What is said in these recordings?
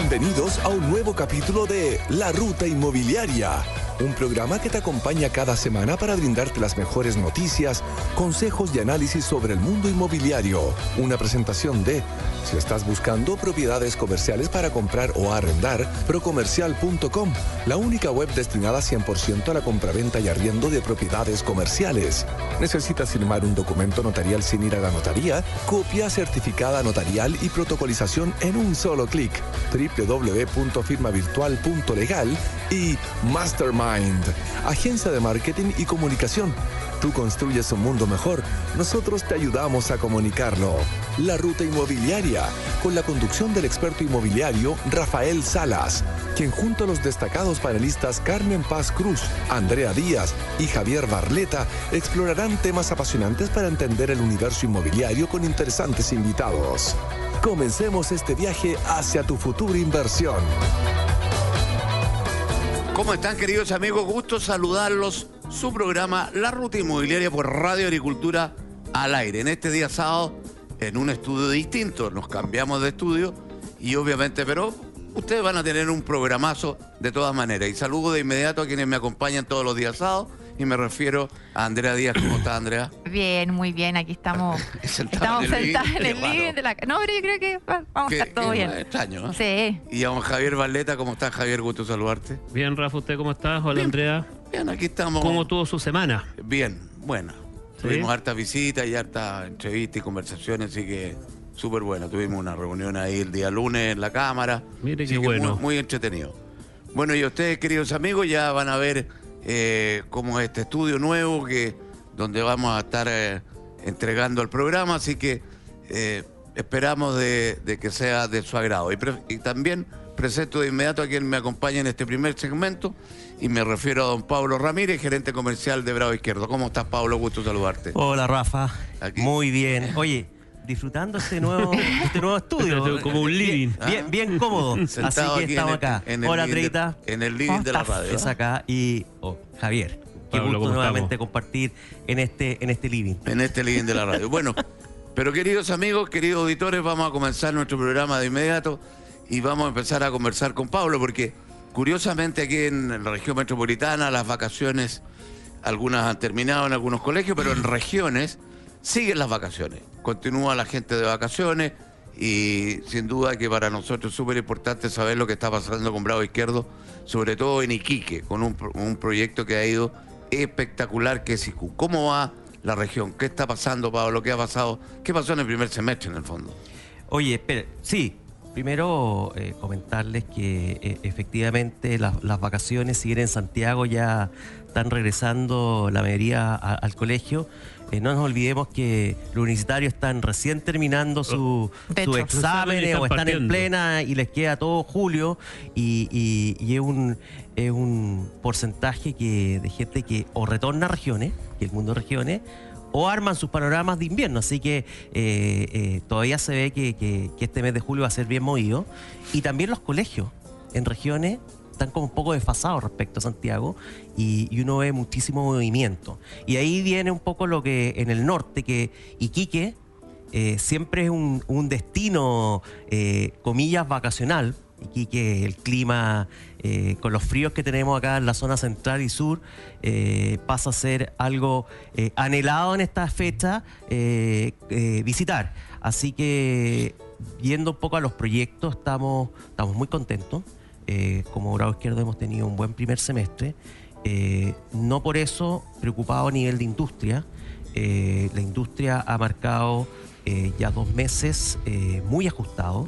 Bienvenidos a un nuevo capítulo de La Ruta Inmobiliaria, un programa que te acompaña cada semana para brindarte las mejores noticias, consejos y análisis sobre el mundo inmobiliario. Una presentación de, si estás buscando propiedades comerciales para comprar o arrendar, procomercial.com, la única web destinada 100% a la compraventa y arriendo de propiedades comerciales. ¿Necesitas firmar un documento notarial sin ir a la notaría? Copia certificada notarial y protocolización en un solo clic. www.firmavirtual.legal y Mastermind, agencia de marketing y comunicación. Tú construyes un mundo mejor, nosotros te ayudamos a comunicarlo. La Ruta Inmobiliaria, con la conducción del experto inmobiliario Rafael Salas, quien junto a los destacados panelistas Carmen Paz Cruz, Andrea Díaz y Javier Barleta explorarán temas apasionantes para entender el universo inmobiliario con interesantes invitados. Comencemos este viaje hacia tu futura inversión. ¿Cómo están, queridos amigos? Gusto saludarlos. Su programa La Ruta Inmobiliaria por Radio Agricultura al aire. En este día sábado, en un estudio distinto. Nos cambiamos de estudio y obviamente, pero ustedes van a tener un programazo de todas maneras. Y saludo de inmediato a quienes me acompañan todos los días sábados. Y me refiero a Andrea Díaz. ¿Cómo está, Andrea? Bien, muy bien. Aquí estamos sentados en el living de la... No, pero yo creo que vamos a estar todo bien. Extraño, ¿no? Sí. Y a don Javier Barleta. ¿Cómo estás, Javier? Gusto saludarte. Bien, Rafa, ¿usted cómo está? Hola, Bien. Andrea. Bien, aquí estamos. ¿Cómo tuvo su semana? Bien, buena. ¿Sí? Tuvimos hartas visitas y hartas entrevistas y conversaciones, así que súper buena. Tuvimos una reunión ahí el día lunes en la Cámara. Mire así qué que bueno. muy entretenido. Bueno, y ustedes, queridos amigos, ya van a ver cómo es este estudio nuevo donde vamos a estar entregando el programa, así que esperamos de que sea de su agrado. Y también presento de inmediato a quien me acompaña en este primer segmento, y me refiero a don Pablo Ramírez, gerente comercial de Bravo Izquierdo. ¿Cómo estás, Pablo? Gusto saludarte. Hola, Rafa. Aquí. Muy bien. Oye, disfrutando este nuevo estudio. Como un living. Bien cómodo. Sentado Así que aquí estamos en el- acá. en el Hola, living de- Trita. en el living de la radio. Es acá. Y Javier. Qué Pablo, gusto ¿cómo nuevamente estamos? compartir en este living. En este living de la radio. Bueno, pero queridos amigos, queridos auditores, vamos a comenzar nuestro programa de inmediato y vamos a empezar a conversar con Pablo, porque curiosamente aquí en la región metropolitana las vacaciones, algunas han terminado en algunos colegios, pero en regiones siguen las vacaciones. Continúa la gente de vacaciones y sin duda que para nosotros es súper importante saber lo que está pasando con Bravo Izquierdo, sobre todo en Iquique, con un proyecto que ha ido espectacular, que es IQ. ¿Cómo va la región? ¿Qué está pasando, Pablo? ¿Qué ha pasado? ¿Qué pasó en el primer semestre, en el fondo? Oye, espera. Sí. Primero, comentarles que efectivamente las vacaciones, si bien en Santiago ya están regresando la mayoría al colegio, no nos olvidemos que los universitarios están recién terminando sus exámenes o están en partiendo. plena y les queda todo julio y es un porcentaje de gente que o retorna a regiones, que el mundo de regiones, o arman sus panoramas de invierno, así que todavía se ve que este mes de julio va a ser bien movido. Y también los colegios en regiones están como un poco desfasados respecto a Santiago y uno ve muchísimo movimiento. Y ahí viene un poco lo que en el norte, que Iquique siempre es un destino, comillas, vacacional. Iquique, el clima, con los fríos que tenemos acá en la zona central y sur, pasa a ser algo anhelado en esta fecha visitar. Así que, viendo un poco a los proyectos, estamos muy contentos. Como Bravo Izquierdo hemos tenido un buen primer semestre. No por eso preocupado a nivel de industria. La industria ha marcado ya 2 meses muy ajustados.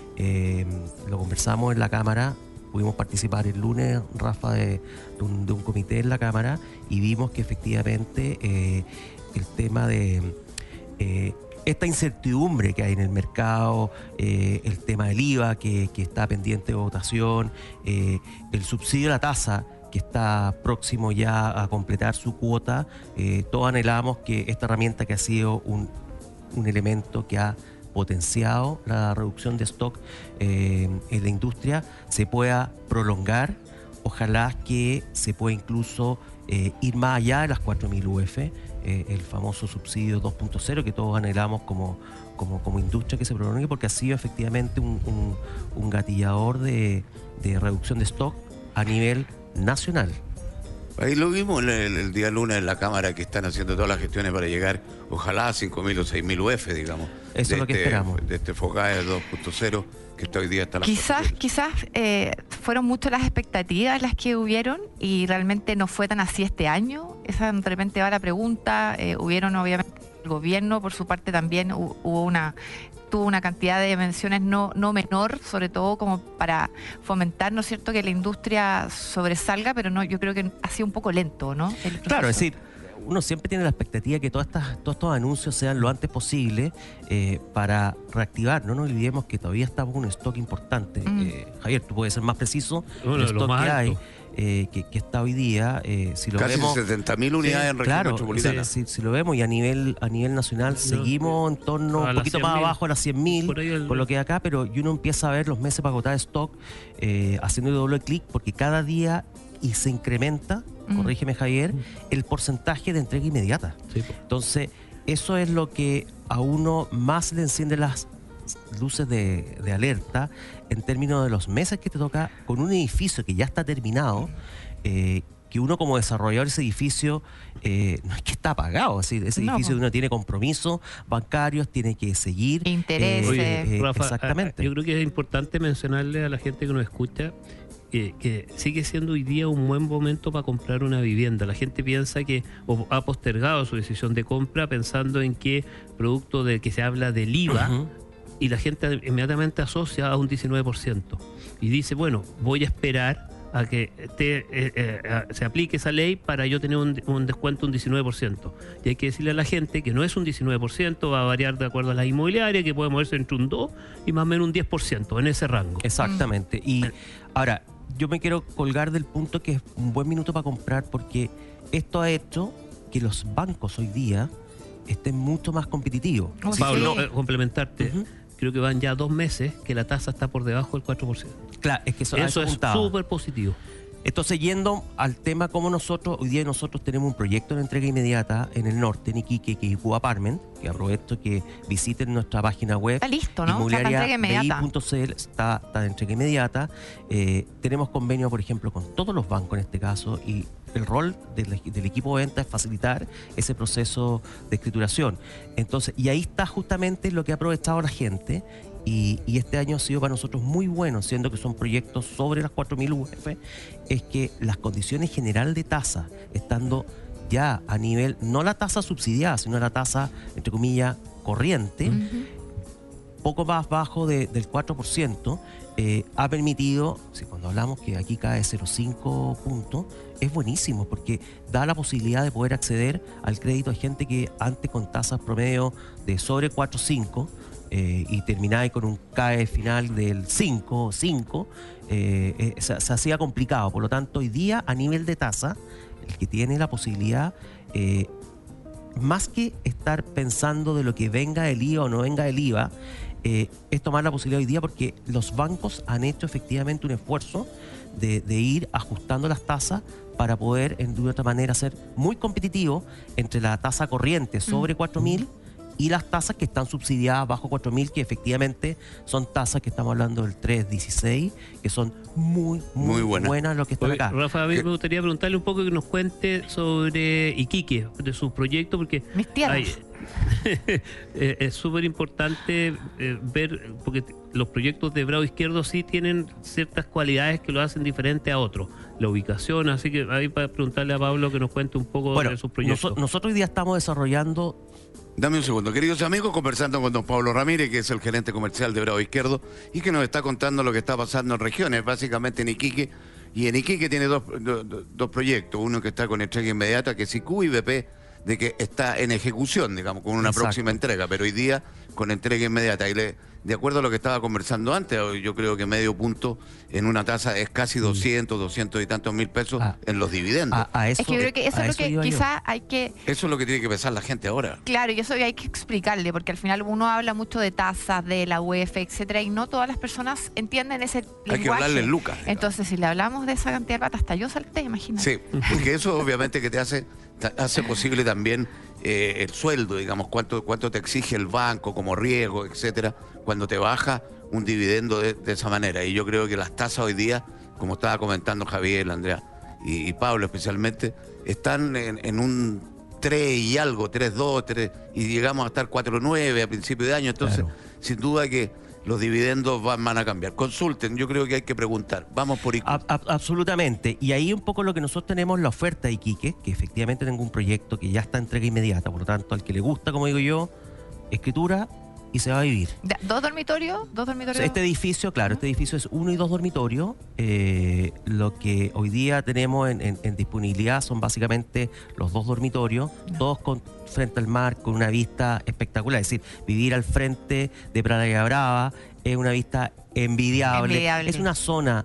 Lo conversamos en la Cámara, pudimos participar el lunes, Rafa, de un comité en la Cámara, y vimos que efectivamente el tema de esta incertidumbre que hay en el mercado, el tema del IVA que está pendiente de votación, el subsidio a la tasa que está próximo ya a completar su cuota, todos anhelamos que esta herramienta, que ha sido un elemento que ha potenciado la reducción de stock en la industria, se pueda prolongar. Ojalá que se pueda incluso ir más allá de las 4.000 UF. el famoso subsidio 2.0 que todos anhelamos como industria que se prolongue, porque ha sido efectivamente un gatillador de reducción de stock a nivel nacional. Ahí lo vimos el día lunes en la Cámara, que están haciendo todas las gestiones para llegar, ojalá, a 5.000 o 6.000 UF, digamos. Eso es lo que esperamos. De este FOGAE 2.0, que hoy día está en la Quizás fueron muchas las expectativas las que hubieron y realmente no fue tan así este año. Esa de repente va la pregunta. Hubieron, obviamente, el gobierno, por su parte, también tuvo una cantidad de menciones no menor, sobre todo como para fomentar, ¿no es cierto?, que la industria sobresalga, pero no, yo creo que ha sido un poco lento, ¿no? Claro, es decir, uno siempre tiene la expectativa de que todos estos anuncios sean lo antes posible para reactivar. No nos olvidemos que todavía estamos con un stock importante. Javier, tú puedes ser más preciso. El stock que hay, que está hoy día, si lo casi vemos... 70.000 unidades en región metropolitana. Si lo vemos, y a nivel nacional seguimos en torno un poquito más abajo a las 100.000, por lo que hay acá, pero y uno empieza a ver los meses para agotar stock, haciendo doble clic, porque cada día y se incrementa, corrígeme Javier, el porcentaje de entrega inmediata. Sí, pues. Entonces, eso es lo que a uno más le enciende las luces de alerta en términos de los meses que te toca con un edificio que ya está terminado, que uno como desarrollador de ese edificio no es que está pagado, ese edificio uno tiene compromisos bancarios, tiene que seguir. Intereses. Rafa, exactamente. Yo creo que es importante mencionarle a la gente que nos escucha que sigue siendo hoy día un buen momento para comprar una vivienda. La gente piensa que o ha postergado su decisión de compra pensando en que producto de que se habla del IVA, y la gente inmediatamente asocia a un 19%. Y dice, bueno, voy a esperar a que se aplique esa ley para yo tener un descuento un 19%. Y hay que decirle a la gente que no es un 19%, va a variar de acuerdo a la inmobiliaria, que puede moverse entre un 2 y más o menos un 10%, en ese rango. Exactamente. Y ahora, yo me quiero colgar del punto que es un buen minuto para comprar, porque esto ha hecho que los bancos hoy día estén mucho más competitivos. Pablo, complementarte. Creo que van ya 2 meses que la tasa está por debajo del 4%. Claro, es que eso es súper positivo. Entonces, yendo al tema como hoy día nosotros tenemos un proyecto de entrega inmediata en el norte, en Iquique, que es Ipu Apartment, que aprovecho que visiten nuestra página web. Está listo, ¿no? Inmobiliaria.bi.cl, está de entrega inmediata. Tenemos convenio, por ejemplo, con todos los bancos en este caso, y el rol del equipo de venta es facilitar ese proceso de escrituración. Entonces, y ahí está justamente lo que ha aprovechado la gente. Y este año ha sido para nosotros muy bueno, siendo que son proyectos sobre las 4.000 UF, es que las condiciones general de tasa, estando ya a nivel, no la tasa subsidiada, sino la tasa, entre comillas, corriente, poco más bajo del 4%, ha permitido, cuando hablamos que aquí cae 0,5 puntos, es buenísimo porque da la posibilidad de poder acceder al crédito a gente que antes con tasas promedio de sobre 4,5, y termináis con un CAE final del 5, se hacía complicado. Por lo tanto, hoy día, a nivel de tasa, el que tiene la posibilidad, más que estar pensando de lo que venga el IVA o no venga el IVA, es tomar la posibilidad hoy día, porque los bancos han hecho efectivamente un esfuerzo de ir ajustando las tasas para poder, de una otra manera, ser muy competitivo entre la tasa corriente sobre 4.000 y las tasas que están subsidiadas bajo 4.000, que efectivamente son tasas que estamos hablando del 3.16, que son muy buenas lo que están acá. Rafa, a mí me gustaría preguntarle un poco que nos cuente sobre Iquique, de su proyecto, porque mis tierras. Es súper importante ver, porque los proyectos de Bravo Izquierdo sí tienen ciertas cualidades que lo hacen diferente a otros. La ubicación, así que ahí para preguntarle a Pablo que nos cuente un poco de sus proyectos. Nosotros hoy día estamos desarrollando... Dame un segundo, queridos amigos, conversando con don Pablo Ramírez, que es el gerente comercial de Bravo Izquierdo, y que nos está contando lo que está pasando en regiones, básicamente en Iquique. Y en Iquique tiene dos proyectos, uno que está con entrega inmediata, que es IQ, y BP, de que está en ejecución, digamos, con una próxima entrega, pero hoy día con entrega inmediata. Y de acuerdo a lo que estaba conversando antes, yo creo que medio punto en una tasa es casi 200 y tantos mil pesos en los dividendos. Es que yo creo que eso es lo que quizás hay que... Eso es lo que tiene que pensar la gente ahora. Claro, y eso hay que explicarle, porque al final uno habla mucho de tasas, de la UEF, etcétera, y no todas las personas entienden ese lenguaje. Hay que hablarle en lucas. Entonces, si le hablamos de esa cantidad de plata, hasta yo salté, imagínate. Sí, porque eso obviamente que te hace posible también el sueldo, digamos, cuánto te exige el banco como riesgo, etcétera, cuando te baja un dividendo de esa manera. Y yo creo que las tasas hoy día, como estaba comentando Javier, Andrea y Pablo especialmente, están en un 3 y algo, 3.2, 3, y llegamos a estar 4.9 a principio de año. Entonces, Claro. sin duda que los dividendos van a cambiar. Consulten, yo creo que hay que preguntar. Vamos por IQ. Absolutamente. Y ahí un poco lo que nosotros tenemos, la oferta de Iquique, que efectivamente tengo un proyecto que ya está en entrega inmediata. Por lo tanto, al que le gusta, como digo yo, escritura y se va a vivir. ¿Dos dormitorios? ¿Dos dormitorios? Este edificio, claro, este edificio es 1 y 2 dormitorios. Lo que hoy día tenemos en disponibilidad son básicamente los 2 dormitorios, todos frente al mar, con una vista espectacular. Es decir, vivir al frente de Playa Brava es una vista envidiable. Es una zona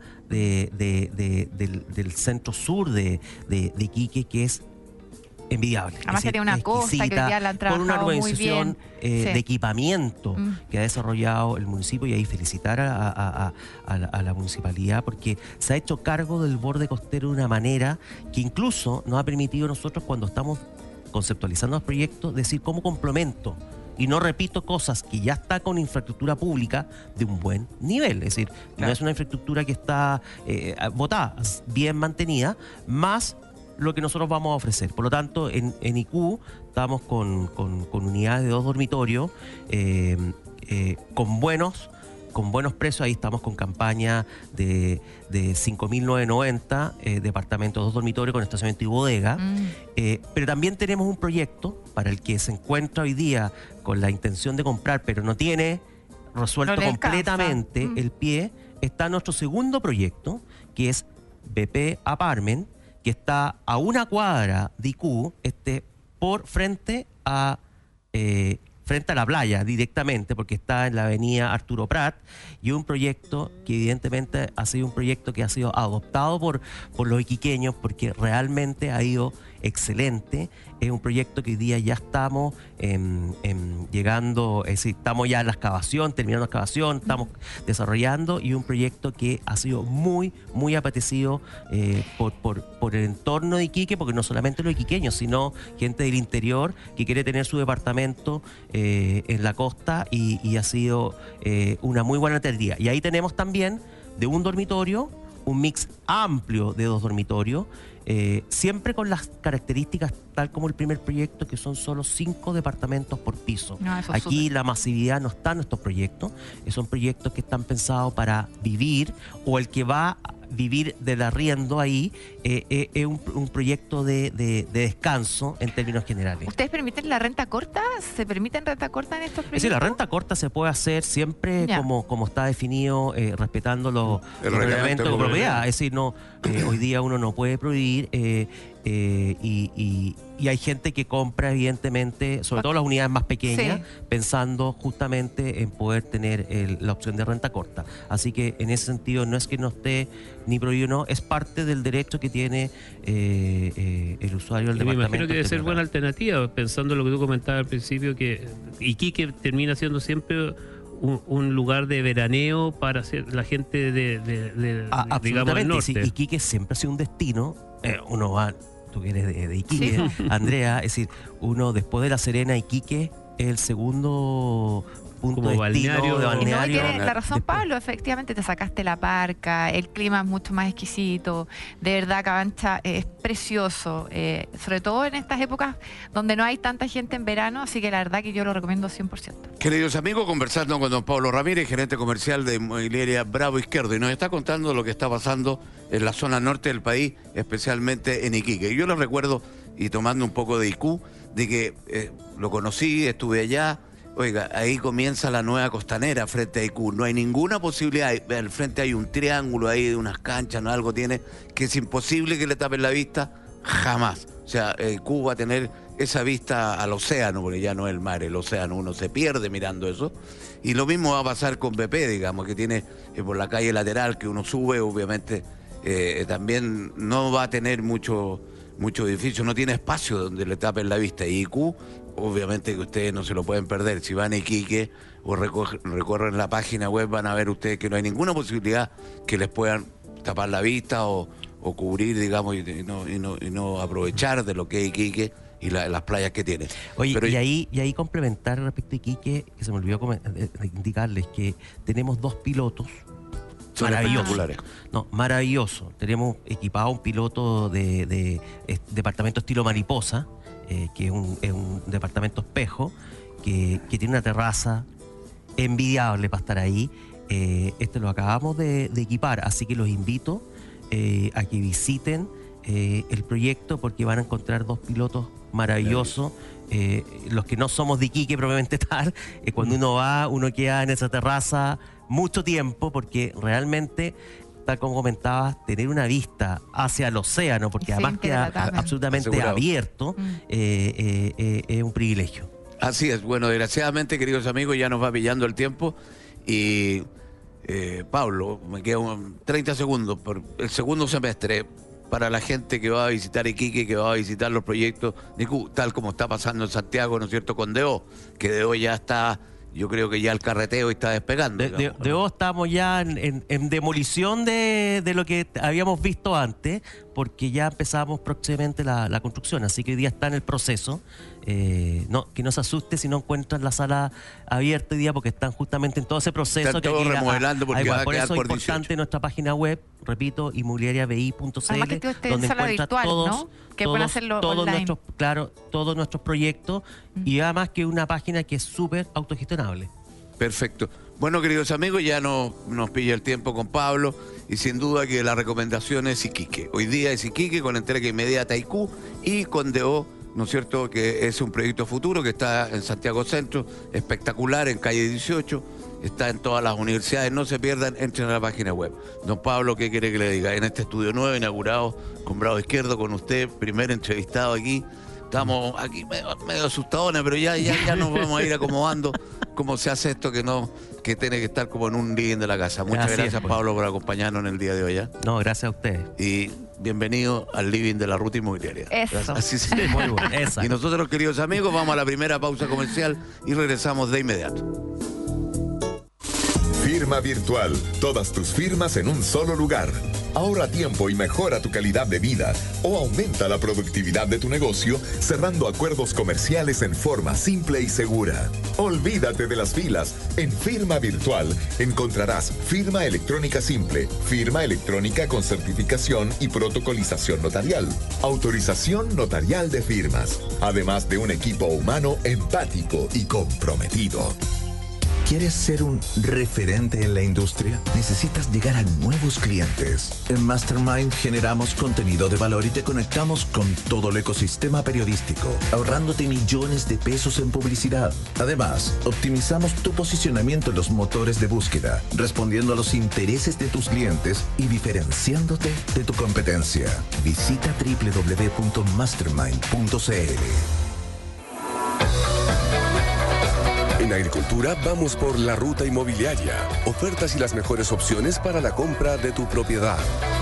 del centro sur de Iquique que es envidiable. Además que tiene una costa que hoy día la han con una trabajado muy organización bien. de equipamiento que ha desarrollado el municipio, y ahí felicitar a la municipalidad porque se ha hecho cargo del borde costero de una manera que incluso nos ha permitido a nosotros, cuando estamos conceptualizando los proyectos, decir cómo complemento y no repito cosas que ya está con infraestructura pública de un buen nivel. Es decir, no es una infraestructura que está botada, bien mantenida, más lo que nosotros vamos a ofrecer. Por lo tanto, en IQ estamos con unidades de 2 dormitorios con buenos precios. Ahí estamos con campaña de 5.990, departamento 2 dormitorios con estacionamiento y bodega. Pero también tenemos un proyecto para el que se encuentra hoy día con la intención de comprar, pero no tiene resuelto No le alcanza. completamente el pie. Está nuestro segundo proyecto, que es BP Apartment, que está a 1 cuadra de IQ, frente a la playa directamente, porque está en la avenida Arturo Prat, y un proyecto que evidentemente ha sido un proyecto que ha sido adoptado por los iquiqueños porque realmente ha ido excelente. Es un proyecto que hoy día ya estamos llegando, es decir, estamos ya en la excavación, terminando la excavación, estamos desarrollando, y un proyecto que ha sido muy, muy apetecido por el entorno de Iquique, porque no solamente los iquiqueños, sino gente del interior que quiere tener su departamento en la costa, y ha sido una muy buena alternativa. Y ahí tenemos también de 1 dormitorio, un mix amplio de 2 dormitorios, siempre con las características tal como el primer proyecto, que son solo 5 departamentos por piso. No, eso es Aquí súper. la masividad no está en estos proyectos, son proyectos que están pensados para vivir, o el que va a vivir del arriendo ahí, es un proyecto de descanso en términos generales. ¿Ustedes permiten la renta corta? ¿Se permiten renta corta en estos proyectos? Es decir, la renta corta se puede hacer siempre Ya. como está definido, respetando los El reglamento reglamentos de de propiedad. Es decir, no, hoy día uno no puede prohibir, y hay gente que compra, evidentemente, sobre todo las unidades más pequeñas, Sí. pensando justamente en poder tener la opción de renta corta. Así que en ese sentido no es que no esté ni prohibido, no, es parte del derecho que tiene el usuario del Y me departamento. imagino que debe ser en buena alternativa, pensando en lo que tú comentabas al principio, que Iquique termina siendo siempre un lugar de veraneo para la gente digamos, del Absolutamente. norte. Sí, Iquique siempre ha sido un destino. Uno va, tú que eres de Iquique, Sí. Andrea, es decir, uno después de La Serena, Iquique es el segundo punto Como de destino balneario. de Y no, y balneario. tiene la razón Después- Pablo, efectivamente te sacaste la parca, el clima es mucho más exquisito, de verdad Cabancha es precioso, sobre todo en estas épocas donde no hay tanta gente en verano, así que la verdad que yo lo recomiendo 100%. Queridos amigos, conversando con don Pablo Ramírez, gerente comercial de Inmobiliaria Bravo Izquierdo, y nos está contando lo que está pasando en la zona norte del país, especialmente en Iquique. Yo les recuerdo, y tomando un poco de IQ, de que lo conocí, estuve allá. Oiga, ahí comienza la nueva costanera frente a IQ. No hay ninguna posibilidad. Al frente hay un triángulo ahí de unas canchas, no algo tiene, que es imposible que le tapen la vista jamás. O sea, IQ va a tener esa vista al océano, porque ya no es el mar, el océano, uno se pierde mirando eso. Y lo mismo va a pasar con BP, digamos, que tiene por la calle lateral que uno sube, obviamente también no va a tener mucho edificio, no tiene espacio donde le tapen la vista. Y IQ, obviamente que ustedes no se lo pueden perder. Si van a Iquique o recorren la página web, van a ver ustedes que no hay ninguna posibilidad que les puedan tapar la vista o cubrir, digamos, y no aprovechar de lo que es Iquique y las playas que tiene. Oye, Pero, y ahí complementar respecto a Iquique, que se me olvidó indicarles que tenemos 2 pilotos son maravillosos. espectaculares. No, maravilloso. Tenemos equipado un piloto de departamento estilo mariposa, que es un departamento espejo, que tiene una terraza envidiable para estar ahí. Este lo acabamos de equipar, así que los invito a que visiten el proyecto, porque van a encontrar 2 pilotos maravillosos. Los que no somos de Iquique propiamente tal, cuando uno va, uno queda en esa terraza mucho tiempo, porque realmente, tal como comentabas, tener una vista hacia el océano, porque además queda absolutamente asegurado, abierto, es un privilegio. Así es. Bueno, desgraciadamente, queridos amigos, ya nos va pillando el tiempo y Pablo, me quedan 30 segundos por el segundo semestre para la gente que va a visitar Iquique, que va a visitar los proyectos, tal como está pasando en Santiago, ¿no es cierto?, con DO, que DO ya está, yo creo que ya el carreteo está despegando. De vos estamos ya en demolición de lo que habíamos visto antes, porque ya empezamos próximamente la construcción, así que hoy día está en el proceso. Que no se asuste si no encuentran la sala abierta hoy día, porque están justamente en todo ese proceso. Están todos remodelando porque va a por quedar eso es por importante 18. nuestra página web, repito, inmobiliariabi.cl, Además que usted donde en sala encuentra virtual, ¿no? Que pueden hacerlo online. todos nuestros proyectos, y además que es una página que es súper autogestionable. Perfecto. Bueno, queridos amigos, ya nos pilla el tiempo con Pablo y sin duda que la recomendación es Iquique. Hoy día es Iquique con entrega inmediata a IQ y con DO, ¿no es cierto?, que es un proyecto futuro que está en Santiago Centro, espectacular, en calle 18, está en todas las universidades, no se pierdan, entren a la página web. Don Pablo, ¿qué quiere que le diga? En este estudio nuevo, inaugurado con Bravo Izquierdo, con usted, primer entrevistado aquí. Estamos aquí medio asustadones, pero ya nos vamos a ir acomodando cómo se hace esto que tiene que estar como en un living de la casa. Muchas gracias, Pablo, por acompañarnos en el día de hoy. No, gracias a ustedes. Y bienvenido al living de la ruta inmobiliaria. Eso. Así se Muy bueno. Exacto. Y nosotros, queridos amigos, vamos a la primera pausa comercial y regresamos de inmediato. Firma Virtual. Todas tus firmas en un solo lugar. Ahorra tiempo y mejora tu calidad de vida, o aumenta la productividad de tu negocio cerrando acuerdos comerciales en forma simple y segura. Olvídate de las filas. En Firma Virtual encontrarás firma electrónica simple, firma electrónica con certificación y protocolización notarial, autorización notarial de firmas, además de un equipo humano empático y comprometido. ¿Quieres ser un referente en la industria? Necesitas llegar a nuevos clientes. En Mastermind generamos contenido de valor y te conectamos con todo el ecosistema periodístico, ahorrándote millones de pesos en publicidad. Además, optimizamos tu posicionamiento en los motores de búsqueda, respondiendo a los intereses de tus clientes y diferenciándote de tu competencia. Visita www.mastermind.cl. En Agricultura vamos por la ruta inmobiliaria. Ofertas y las mejores opciones para la compra de tu propiedad.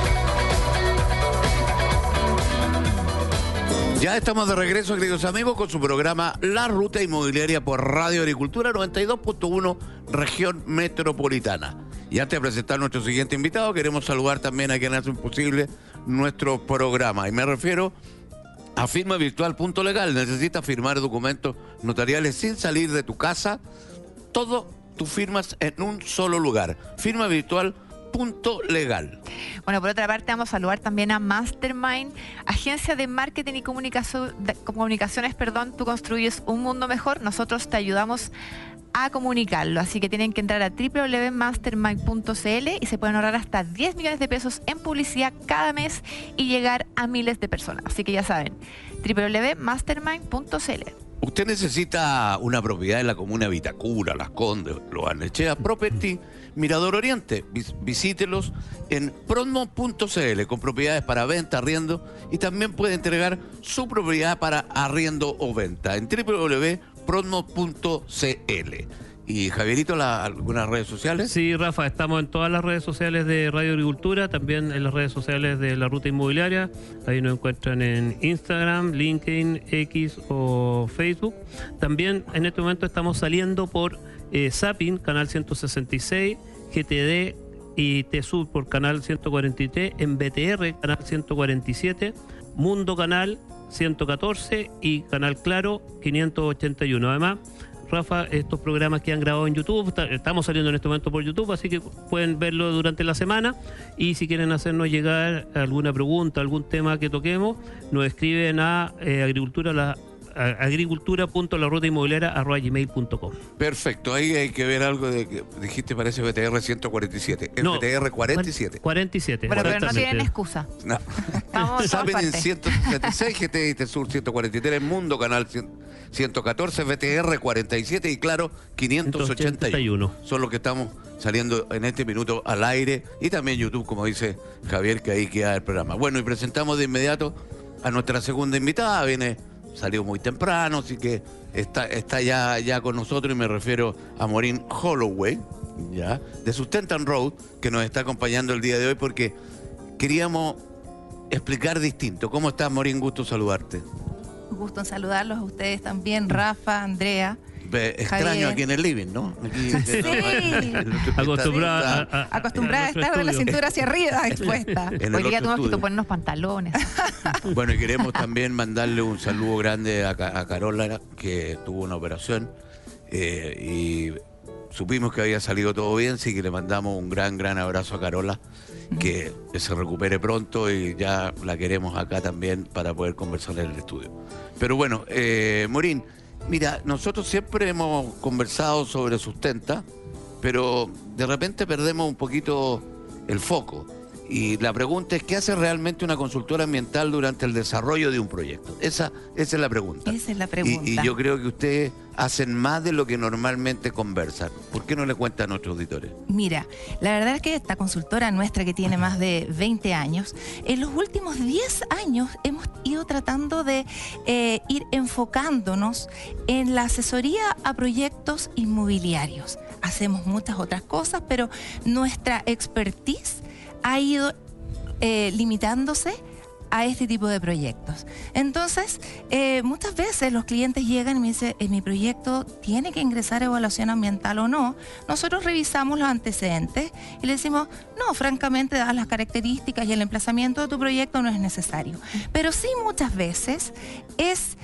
Ya estamos de regreso, queridos amigos, con su programa La Ruta Inmobiliaria por Radio Agricultura 92.1 Región Metropolitana. Y antes de presentar a nuestro siguiente invitado, queremos saludar también a quien hace posible nuestro programa. Y me refiero a firmavirtual.legal. Necesitas firmar documentos notariales sin salir de tu casa. Todo tus firmas en un solo lugar. Firmavirtual.legal. Bueno, por otra parte, vamos a saludar también a Mastermind, agencia de marketing y comunicaciones. Tú construyes un mundo mejor. Nosotros te ayudamos a comunicarlo. Así que tienen que entrar a www.mastermind.cl y se pueden ahorrar hasta 10 millones de pesos en publicidad cada mes y llegar a miles de personas. Así que ya saben, www.mastermind.cl. Usted necesita una propiedad en la comuna de Vitacura, Las Condes, Los Barnechea, Property, Mirador Oriente. Visítelos en prodmo.cl con propiedades para venta, arriendo, y también puede entregar su propiedad para arriendo o venta en www.prodmo.cl. Y Javierito, ¿algunas redes sociales? Sí, Rafa, estamos en todas las redes sociales de Radio Agricultura, también en las redes sociales de La Ruta Inmobiliaria. Ahí nos encuentran en Instagram, LinkedIn, X o Facebook. También en este momento estamos saliendo por Zapping, canal 166, GTD y TSUR por canal 143, en BTR, canal 147, Mundo Canal 114 y Canal Claro 581. Además, Rafa, estos programas que han grabado en YouTube, estamos saliendo en este momento por YouTube, así que pueden verlo durante la semana, y si quieren hacernos llegar alguna pregunta, algún tema que toquemos, nos escriben a agricultura.larutainmobiliaria@gmail.com. Perfecto, ahí hay que ver algo de que dijiste, parece BTR 147. Es No, BTR 47. 47. Bueno, pero no exactamente. tienen excusa. No. Vamos a Saben en parte. 176, GT Sur 143, Mundo, Canal 114, BTR 47 y claro, 581. Son los que estamos saliendo en este minuto al aire, y también YouTube, como dice Javier, que ahí queda el programa. Bueno, y presentamos de inmediato a nuestra segunda invitada. Salió muy temprano, así que está ya con nosotros, y me refiero a Maureen Holloway, ya, de Sustentan Road, que nos está acompañando el día de hoy porque queríamos explicar distinto. ¿Cómo estás, Maureen? Gusto saludarte. Gusto en saludarlos a ustedes también, Rafa, Andrea. Extraño Javier. aquí en el living, ¿no? Aquí, Acostumbrada Acostumbrada a estar de la cintura hacia arriba expuesta. En el Hoy día otro tuvimos que estudio. ponernos pantalones. Bueno, y queremos también mandarle un saludo grande a Carola, que tuvo una operación, y supimos que había salido todo bien, así que le mandamos un gran abrazo a Carola, que se recupere pronto, y ya la queremos acá también para poder conversar en el estudio. Pero bueno, Maureen, mira, nosotros siempre hemos conversado sobre Sustenta, pero de repente perdemos un poquito el foco. Y la pregunta es, ¿qué hace realmente una consultora ambiental durante el desarrollo de un proyecto? Esa es la pregunta. Esa es la pregunta. Y yo creo que ustedes hacen más de lo que normalmente conversan. ¿Por qué no le cuentan a nuestros auditores? Mira, la verdad es que esta consultora nuestra, que tiene más de 20 años, en los últimos 10 años hemos ido tratando de ir enfocándonos en la asesoría a proyectos inmobiliarios. Hacemos muchas otras cosas, pero nuestra expertise ha ido limitándose a este tipo de proyectos. Entonces, muchas veces los clientes llegan y me dicen, ¿mi proyecto tiene que ingresar a evaluación ambiental o no? Nosotros revisamos los antecedentes y le decimos, no, francamente, dadas las características y el emplazamiento de tu proyecto, no es necesario. Pero sí, muchas veces es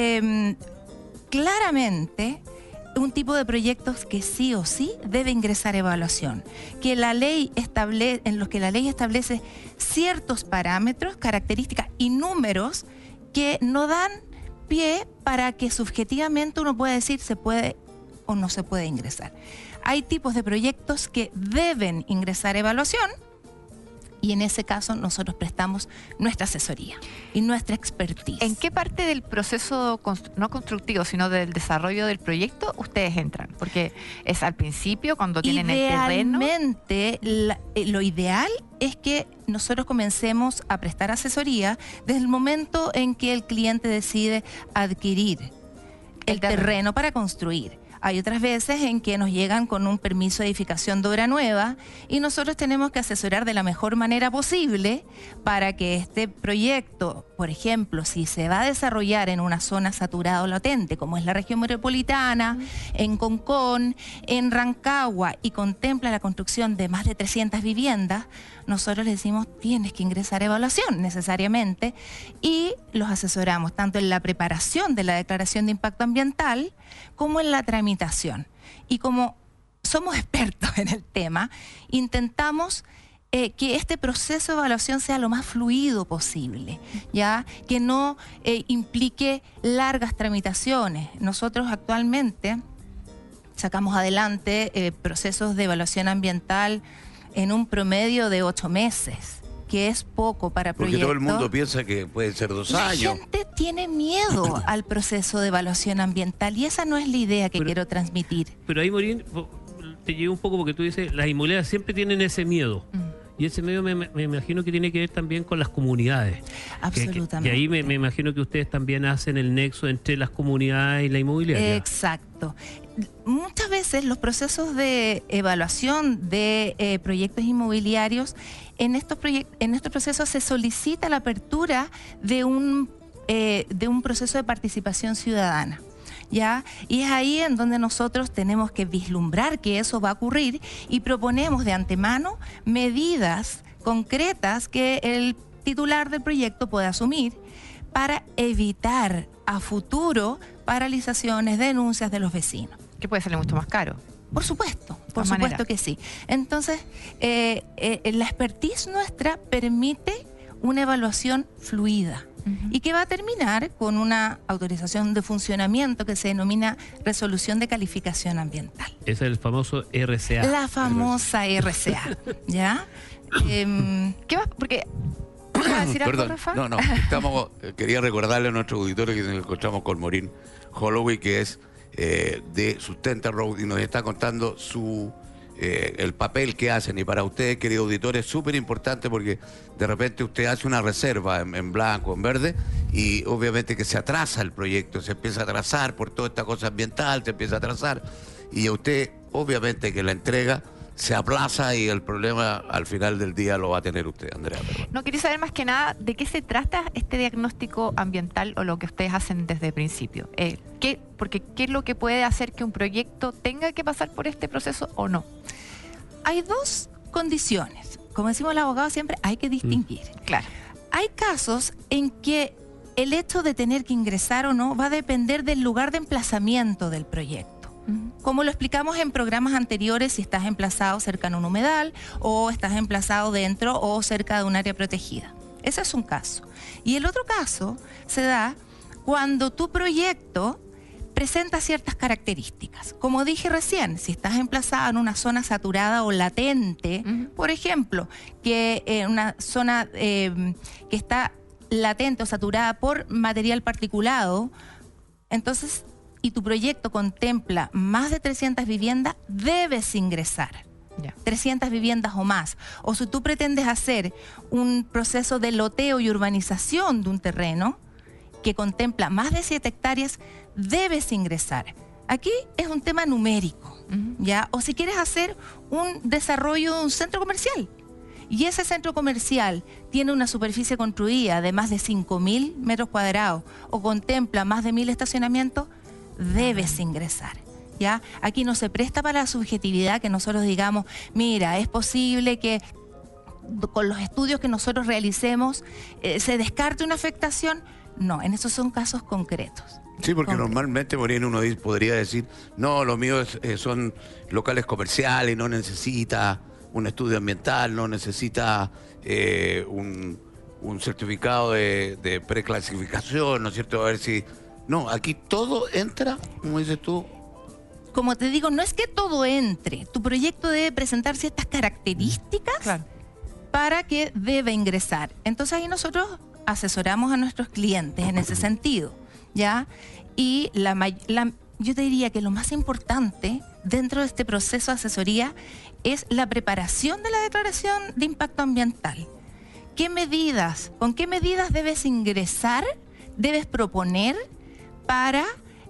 claramente un tipo de proyectos que sí o sí debe ingresar a evaluación, que la ley en los que la ley establece ciertos parámetros, características y números que no dan pie para que subjetivamente uno pueda decir se puede o no se puede ingresar. Hay tipos de proyectos que deben ingresar a evaluación, y en ese caso nosotros prestamos nuestra asesoría y nuestra expertise. ¿En qué parte del proceso, no constructivo, sino del desarrollo del proyecto, ustedes entran? Porque es al principio, cuando tienen el terreno. Idealmente, lo ideal es que nosotros comencemos a prestar asesoría desde el momento en que el cliente decide adquirir el terreno para construir. Hay otras veces en que nos llegan con un permiso de edificación de obra nueva y nosotros tenemos que asesorar de la mejor manera posible para que este proyecto, por ejemplo, si se va a desarrollar en una zona saturada o latente, como es la región metropolitana, en Concón, en Rancagua, y contempla la construcción de más de 300 viviendas, nosotros le decimos, tienes que ingresar a evaluación necesariamente, y los asesoramos tanto en la preparación de la declaración de impacto ambiental como en la tramitación. Y como somos expertos en el tema, intentamos que este proceso de evaluación sea lo más fluido posible, ya que no implique largas tramitaciones. Nosotros actualmente sacamos adelante procesos de evaluación ambiental en un promedio de 8 meses, que es poco para proyectos. Porque todo el mundo piensa que puede ser 2 años. La gente tiene miedo al proceso de evaluación ambiental y esa no es la idea que quiero transmitir. Pero ahí, Maureen, te llevo un poco porque tú dices, las inmobiliarias siempre tienen ese miedo. Y ese miedo me imagino que tiene que ver también con las comunidades. Absolutamente. Y ahí me imagino que ustedes también hacen el nexo entre las comunidades y la inmobiliaria. Exacto. Muchas veces los procesos de evaluación de proyectos inmobiliarios, en estos procesos se solicita la apertura de un proceso de participación ciudadana. ¿Ya? Y es ahí en donde nosotros tenemos que vislumbrar que eso va a ocurrir y proponemos de antemano medidas concretas que el titular del proyecto puede asumir para evitar a futuro paralizaciones, denuncias de los vecinos. Que puede salir mucho más caro. Por supuesto que sí. Entonces, la expertise nuestra permite una evaluación fluida y que va a terminar con una autorización de funcionamiento que se denomina resolución de calificación ambiental. Ese es el famoso RCA. La famosa RCA, ¿ya? ¿Qué más? Porque... ¿vas a decir algo, Perdón, Rafa? no. Quería recordarle a nuestros auditores que nos encontramos con Maureen Holloway, que es de Sustenta Road, y nos está contando el papel que hacen. Y para ustedes, queridos auditores, es súper importante porque de repente usted hace una reserva en blanco, en verde, y obviamente que se atrasa el proyecto, se empieza a atrasar por toda esta cosa ambiental, se empieza a atrasar, y a usted, obviamente, que la entrega se aplaza y el problema al final del día lo va a tener usted, Andrea. Perdón. No, quería saber más que nada de qué se trata este diagnóstico ambiental o lo que ustedes hacen desde el principio. Porque ¿qué es lo que puede hacer que un proyecto tenga que pasar por este proceso o no? Hay dos condiciones. Como decimos los abogados siempre, hay que distinguir. Claro. Hay casos en que el hecho de tener que ingresar o no va a depender del lugar de emplazamiento del proyecto. Como lo explicamos en programas anteriores, si estás emplazado cerca a un humedal o estás emplazado dentro o cerca de un área protegida. Ese es un caso. Y el otro caso se da cuando tu proyecto presenta ciertas características. Como dije recién, si estás emplazado en una zona saturada o latente, por ejemplo, que una zona que está latente o saturada por material particulado, entonces, y tu proyecto contempla más de 300 viviendas, debes ingresar. 300 viviendas o más. O si tú pretendes hacer un proceso de loteo y urbanización de un terreno que contempla más de 7 hectáreas, debes ingresar. Aquí es un tema numérico, ¿ya? O si quieres hacer un desarrollo de un centro comercial y ese centro comercial tiene una superficie construida de más de 5.000 metros cuadrados o contempla más de 1.000 estacionamientos, debes ingresar. ¿Ya? Aquí no se presta para la subjetividad que nosotros digamos, mira, es posible que con los estudios que nosotros realicemos se descarte una afectación. No, en esos son casos concretos. Sí, porque normalmente uno podría decir, no, los míos son locales comerciales, no necesita un estudio ambiental, no necesita un certificado de preclasificación, ¿no es cierto? A ver si... No, aquí todo entra, como dices tú. Como te digo, no es que todo entre. Tu proyecto debe presentar ciertas características para que debe ingresar. Entonces ahí nosotros asesoramos a nuestros clientes en ese sentido, ¿ya? Y yo te diría que lo más importante dentro de este proceso de asesoría es la preparación de la declaración de impacto ambiental. ¿Con qué medidas debes ingresar, debes proponer para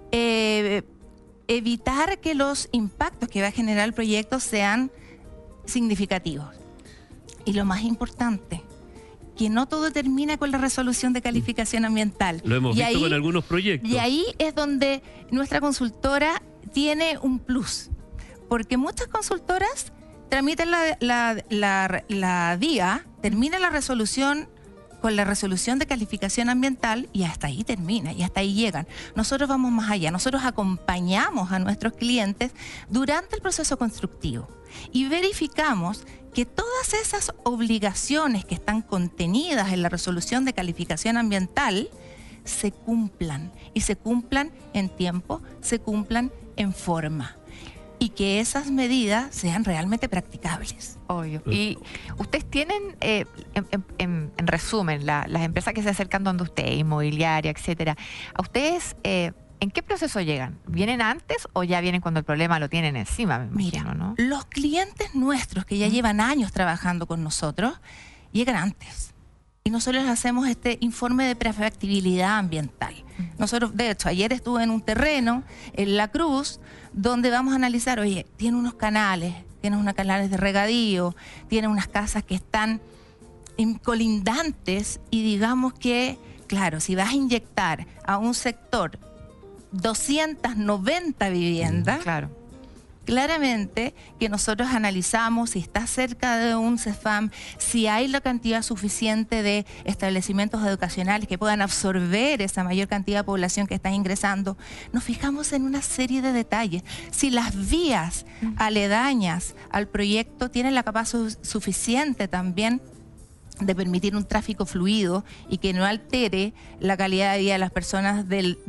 evitar que los impactos que va a generar el proyecto sean significativos? Y lo más importante, que no todo termina con la resolución de calificación ambiental. Lo hemos visto con algunos proyectos. Y ahí es donde nuestra consultora tiene un plus, porque muchas consultoras tramitan la DIA, termina la resolución con la resolución de calificación ambiental y hasta ahí termina, y hasta ahí llegan. Nosotros vamos más allá, nosotros acompañamos a nuestros clientes durante el proceso constructivo y verificamos que todas esas obligaciones que están contenidas en la resolución de calificación ambiental se cumplan, y se cumplan en tiempo, se cumplan en forma, y que esas medidas sean realmente practicables. Obvio. Y ustedes tienen, en resumen, las empresas que se acercan donde usted, inmobiliaria, etcétera, ¿a ustedes en qué proceso llegan? ¿Vienen antes o ya vienen cuando el problema lo tienen encima? Me imagino, ¿no? Los clientes nuestros que ya llevan años trabajando con nosotros, llegan antes. Y nosotros les hacemos este informe de prefactibilidad ambiental. Nosotros, de hecho, ayer estuve en un terreno, en La Cruz, donde vamos a analizar, oye, tiene unos canales, tiene unos canales de regadío, tiene unas casas que están colindantes, y digamos que, claro, si vas a inyectar a un sector 290 viviendas, claro, claramente que nosotros analizamos si está cerca de un CEFAM, si hay la cantidad suficiente de establecimientos educacionales que puedan absorber esa mayor cantidad de población que está ingresando. Nos fijamos en una serie de detalles. Si las vías aledañas al proyecto tienen la capacidad suficiente también de permitir un tráfico fluido y que no altere la calidad de vida de las personas del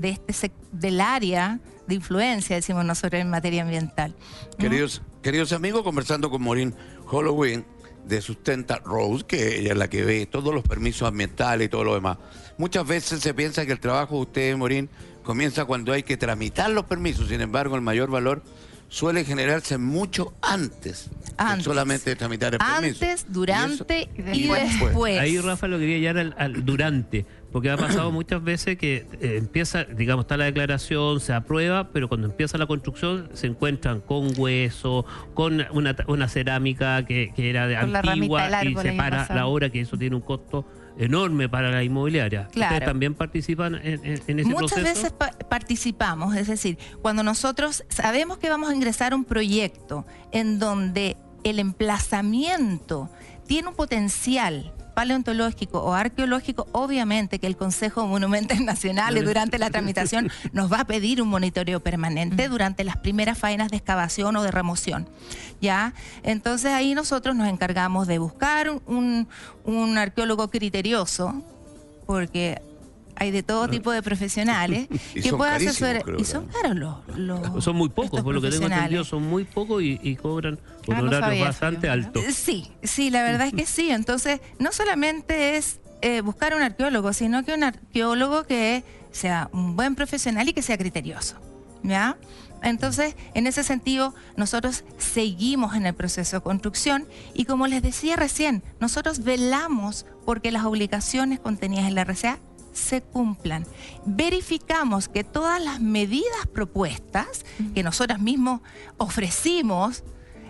área de influencia, decimos nosotros, en materia ambiental. Queridos amigos, conversando con Maureen Holloway de Sustenta Rose, que ella es la que ve todos los permisos ambientales y todo lo demás. Muchas veces se piensa que el trabajo de ustedes, Maureen, comienza cuando hay que tramitar los permisos. Sin embargo, el mayor valor suele generarse mucho antes de solamente tramitar el permiso. Antes, durante y después. Ahí, Rafa, lo quería llevar al durante, porque ha pasado muchas veces que empieza, digamos, está la declaración, se aprueba, pero cuando empieza la construcción se encuentran con hueso, con una cerámica que era de con antigua y se para la obra, que eso tiene un costo enorme para la inmobiliaria. Claro. ¿Ustedes también participan en ese proceso? Muchas veces participamos, es decir, cuando nosotros sabemos que vamos a ingresar a un proyecto en donde el emplazamiento tiene un potencial paleontológico o arqueológico, obviamente que el Consejo de Monumentos Nacionales durante la tramitación nos va a pedir un monitoreo permanente durante las primeras faenas de excavación o de remoción, ¿ya? Entonces ahí nosotros nos encargamos de buscar un arqueólogo criterioso, porque hay de todo tipo de profesionales que puedan asesorar. Y son caros los son muy pocos, por lo que tengo entendido, son muy pocos y cobran honorarios bastante altos. Sí, la verdad es que sí. Entonces, no solamente es buscar un arqueólogo, sino que un arqueólogo que sea un buen profesional y que sea criterioso, ¿ya? Entonces, en ese sentido, nosotros seguimos en el proceso de construcción y, como les decía recién, nosotros velamos porque las obligaciones contenidas en la RCA se cumplan. Verificamos que todas las medidas propuestas que nosotros mismos ofrecimos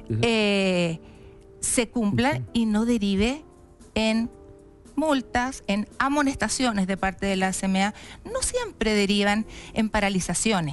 se cumplan y no derive en multas, en amonestaciones de parte de la CMA. No siempre derivan en paralizaciones,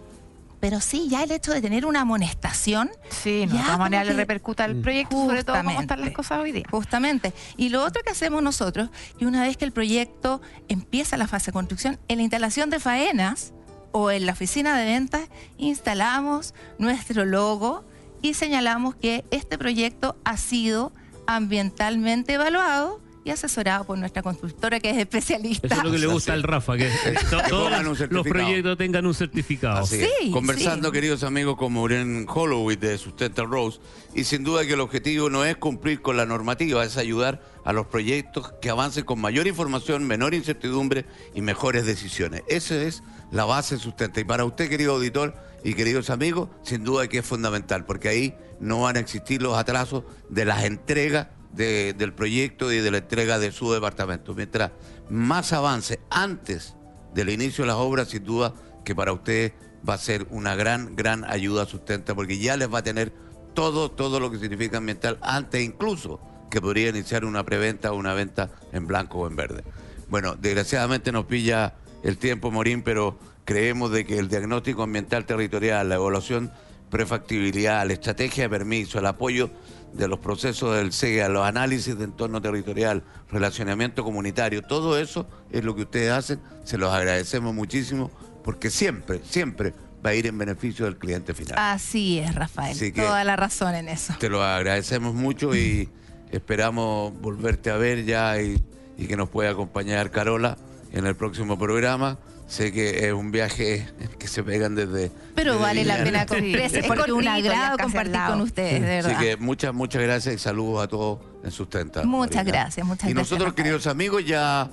pero sí, ya el hecho de tener una amonestación, sí, de todas maneras le repercuta al proyecto, sobre todo cómo están las cosas hoy día. Justamente. Y lo otro que hacemos nosotros, que una vez que el proyecto empieza la fase de construcción, en la instalación de faenas o en la oficina de ventas, instalamos nuestro logo y señalamos que este proyecto ha sido ambientalmente evaluado y asesorado por nuestra constructora, que es especialista. Eso es lo que le gusta al Rafa, que todos los proyectos tengan un certificado. Sí, conversando, queridos amigos, con Maureen Holloway de Sustenta Rose, y sin duda que el objetivo no es cumplir con la normativa, es ayudar a los proyectos que avancen con mayor información, menor incertidumbre y mejores decisiones. Esa es la base de Sustenta. Y para usted, querido auditor y queridos amigos, sin duda que es fundamental, porque ahí no van a existir los atrasos de las entregas del proyecto y de la entrega de su departamento. Mientras más avance antes del inicio de las obras, sin duda que para ustedes va a ser una gran ayuda a Sustenta, porque ya les va a tener todo lo que significa ambiental antes incluso que podría iniciar una preventa o una venta en blanco o en verde. Bueno, desgraciadamente nos pilla el tiempo, Maureen, pero creemos de que el diagnóstico ambiental territorial, la evaluación prefactibilidad, la estrategia de permiso, el apoyo de los procesos del CEA, los análisis de entorno territorial, relacionamiento comunitario, todo eso es lo que ustedes hacen. Se los agradecemos muchísimo porque siempre va a ir en beneficio del cliente final. Así es, Rafael, toda la razón en eso. Te lo agradecemos mucho y esperamos volverte a ver ya y que nos pueda acompañar Carola en el próximo programa. Sé que es un viaje que se pegan desde... Pero vale la pena, es porque un agrado compartir con ustedes, de verdad. Así que muchas gracias y saludos a todos en Sustenta. Muchas gracias. Y nosotros, queridos amigos, ya